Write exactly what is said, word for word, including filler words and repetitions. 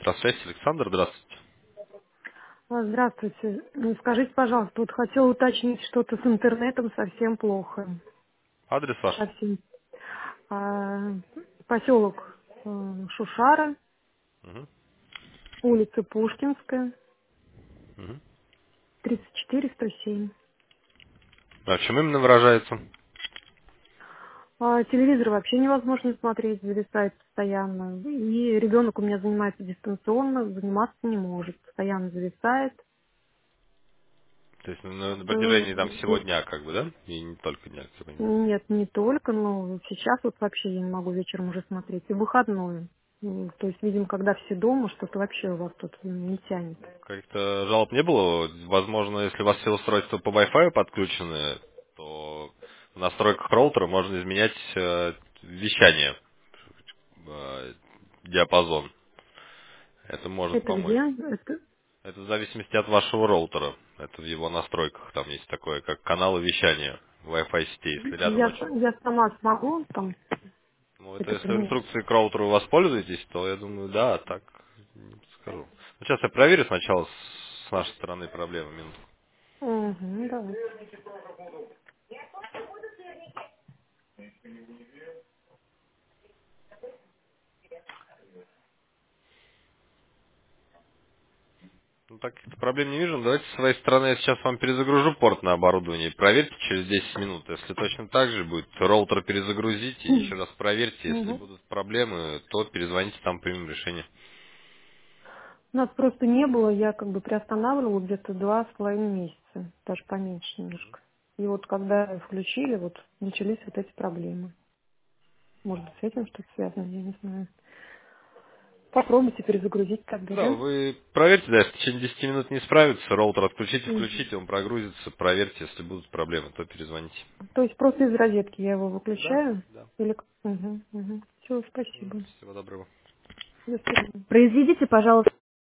Автосвязь, Александр, здравствуйте. А, Здравствуйте. Ну, Скажите, пожалуйста, вот хотела уточнить что-то с интернетом совсем плохо. Адрес ваш? Совсем. А, поселок э, Шушара, Мгм. улица Пушкинская, Мгм. тридцать четыре сто семь. А в чем именно выражается? А, телевизор вообще невозможно смотреть, зависает постоянно. И ребенок у меня занимается дистанционно, заниматься не может, постоянно зависает. То есть на, на М, протяжении там всего дня, как бы, да? И не только дня, как бы. Нет, не только, но сейчас вот вообще я не могу вечером уже смотреть. И в выходную. М, То есть, видимо, когда все дома, что-то вообще у вас тут м, не тянет. Как-то жалоб не было. Возможно, если у вас все устройства по Wi-Fi подключены, то в настройках роутера можно изменять э, вещание, э, диапазон. Это может Это помочь. где? Это... Это в зависимости от вашего роутера. Это в его настройках. Там есть такое, как каналы вещания Wi-Fi сетей. Если рядом Я, очень. с- я сама смогу там Ну, это это если вы поменять. инструкцией к роутеру воспользуетесь, то я думаю, да, а так не скажу. Ну, сейчас я проверю сначала с нашей стороны проблемы. Минутку. Угу, да. Ну, так каких-то проблем не вижу. Но давайте с своей стороны я сейчас вам перезагружу порт на оборудование. Проверьте через десять минут. Если точно так же будет, роутер перезагрузите и еще раз проверьте. Если Мгм. будут проблемы, то перезвоните, там примем решение. Нас просто не было, я как бы приостанавливала где-то два с половиной месяца, даже поменьше немножко. И вот когда включили, вот начались вот эти проблемы. Может быть, с этим что-то связано, я не знаю. Попробуйте перезагрузить тогда, Да, да? вы проверьте, да, если в течение десяти минут не справится, роутер отключите, Мгм. включите, он прогрузится, проверьте, если будут проблемы, то перезвоните. То есть просто из розетки я его Да, выключаю? да. Или... Угу, угу. Все, М, спасибо. Всего доброго. До свидания. Произведите, пожалуйста,